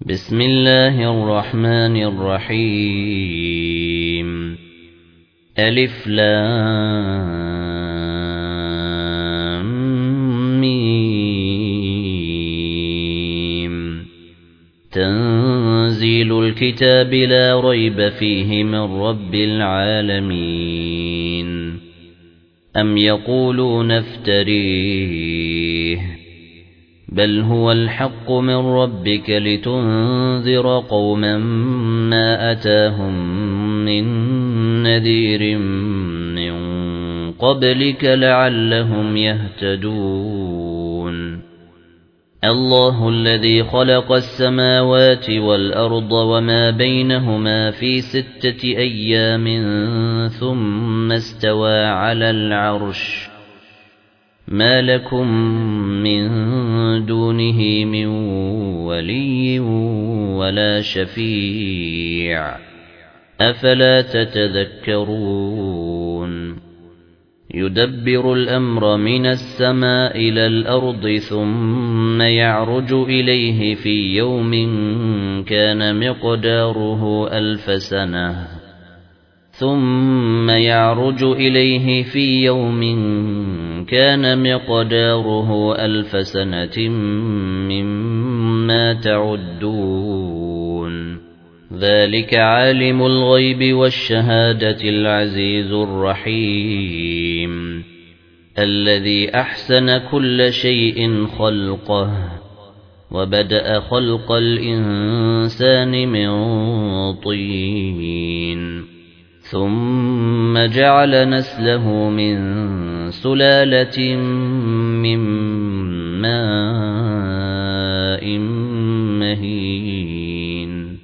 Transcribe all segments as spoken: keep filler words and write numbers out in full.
بسم الله الرحمن الرحيم ألف لام ميم تنزيل الكتاب لا ريب فيه من رب العالمين أم يقولون افتريه بل هو الحق من ربك لتنذر قوما ما أتاهم من نذير من قبلك لعلهم يهتدون الله الذي خلق السماوات والأرض وما بينهما في ستة أيام ثم استوى على العرش ما لكم من دونه من ولي ولا شفيع أفلا تتذكرون يدبر الأمر من السماء إلى الأرض ثم يعرج إليه في يوم كان مقداره ألف سنة ثم يعرج إليه في يوم كان مقداره ألف سنة مما تعدون ذلك عالم الغيب والشهادة العزيز الرحيم الذي أحسن كل شيء خلقه وبدأ خلق الإنسان من طين ثم جعل نسله من سلالة من ماء مهين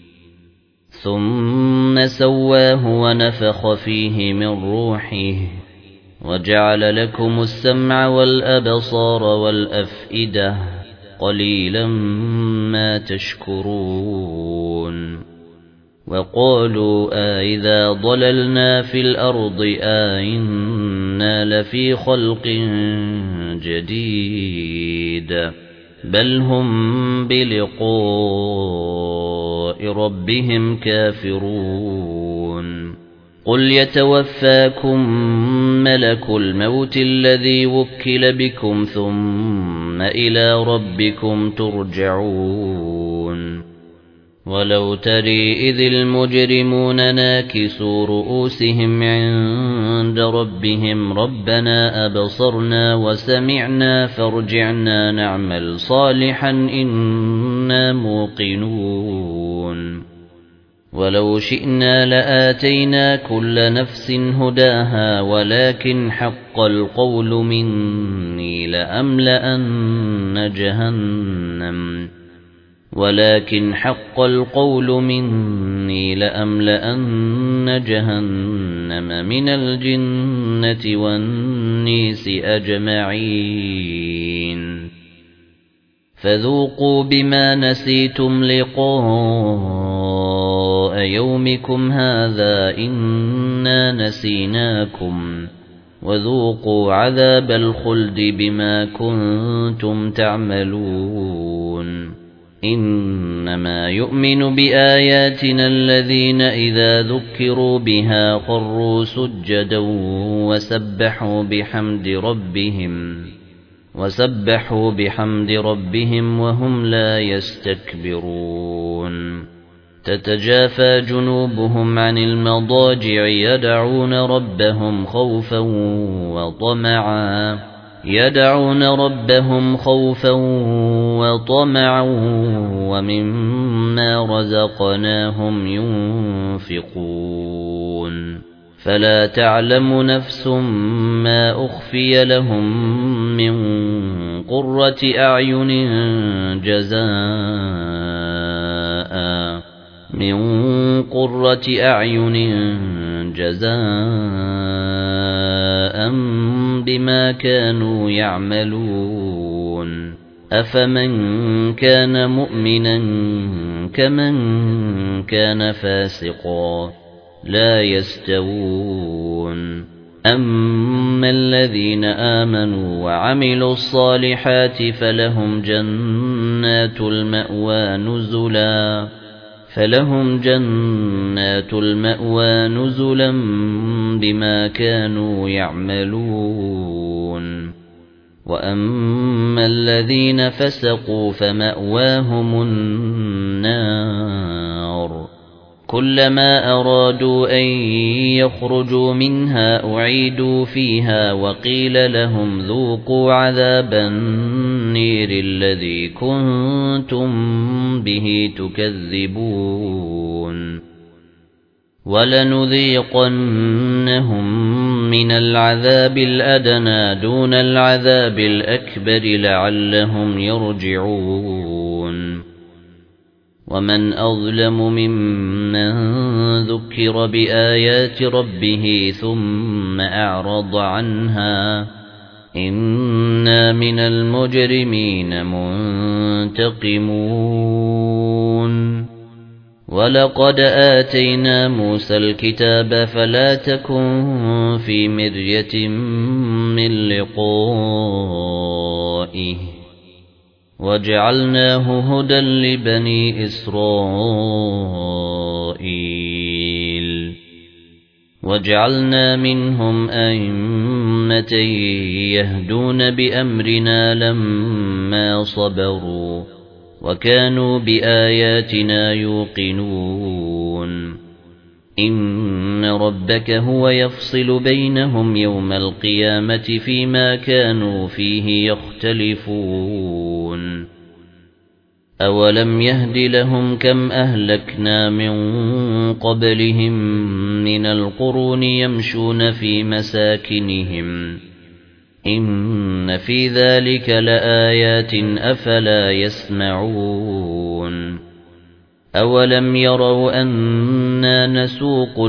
ثم سواه ونفخ فيه من روحه وجعل لكم السمع والأبصار والأفئدة قليلا ما تشكرون وقالوا أئذا ضللنا في الأرض أئنا لفي خلق جديد بل هم بلقاء ربهم كافرون قل يتوفاكم ملك الموت الذي وكل بكم ثم إلى ربكم ترجعون ولو تري إذ المجرمون ناكسوا رؤوسهم عند ربهم ربنا أبصرنا وسمعنا فارجعنا نعمل صالحا إنا موقنون ولو شئنا لآتينا كل نفس هداها ولكن حق القول مني لأملأن جهنم ولكن حق القول مني لأملأن جهنم من الجنة والنيس أجمعين فذوقوا بما نسيتم لقاء يومكم هذا إنا نسيناكم وذوقوا عذاب الخلد بما كنتم تعملون إنما يؤمن بآياتنا الذين إذا ذكروا بها خروا سجدا وسبحوا بحمد ربهم وسبحوا بحمد ربهم وهم لا يستكبرون تتجافى جنوبهم عن المضاجع يدعون ربهم خوفا وطمعا يدعون ربهم خوفا وطمعا ومما رزقناهم ينفقون فلا تعلم نفس ما أخفي لهم من قرة أعين جزاء من قرة أعين جزاء بما كانوا يعملون أفمن كان مؤمنا كمن كان فاسقا لا يستوون أما الذين آمنوا وعملوا الصالحات فلهم جنات جنات المأوى نزلا فلهم جنات المأوى نزلا بما كانوا يعملون وأما الذين فسقوا فمأواهم النار كلما أرادوا أن يخرجوا منها أعيدوا فيها وقيل لهم ذوقوا عذاب النير الذي كنتم به تكذبون ولنذيقنهم من العذاب الأدنى دون العذاب الأكبر لعلهم يرجعون ومن أظلم ممن ذكر بآيات ربه ثم أعرض عنها إنا من المجرمين منتقمون ولقد آتينا موسى الكتاب فلا تكن في مرية من لقائه وجعلناه هدى لبني إسرائيل وجعلنا منهم أئمة يهدون بأمرنا لما صبروا وكانوا بآياتنا يوقنون إن ربك هو يفصل بينهم يوم القيامة فيما كانوا فيه يختلفون أولم يهد لهم كم أهلكنا من قبلهم من القرون يمشون في مساكنهم إن في ذلك لآيات أفلا يسمعون أولم يروا أنا نسوق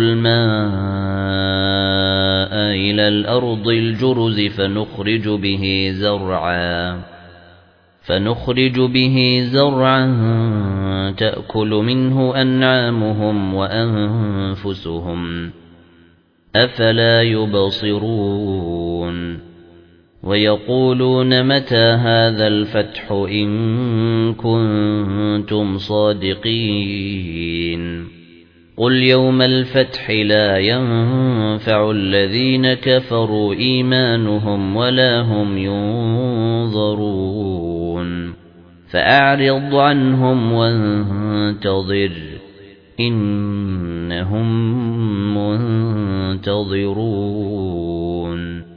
الماء إلى الأرض الجرز فنخرج به زرعا فنخرج به زرعا تأكل منه أنعامهم وأنفسهم أفلا يبصرون ويقولون متى هذا الفتح إن كنتم صادقين قل يوم الفتح لا ينفع الذين كفروا إيمانهم ولا هم ينظرون فأعرض عنهم وانتظر إنهم منتظرون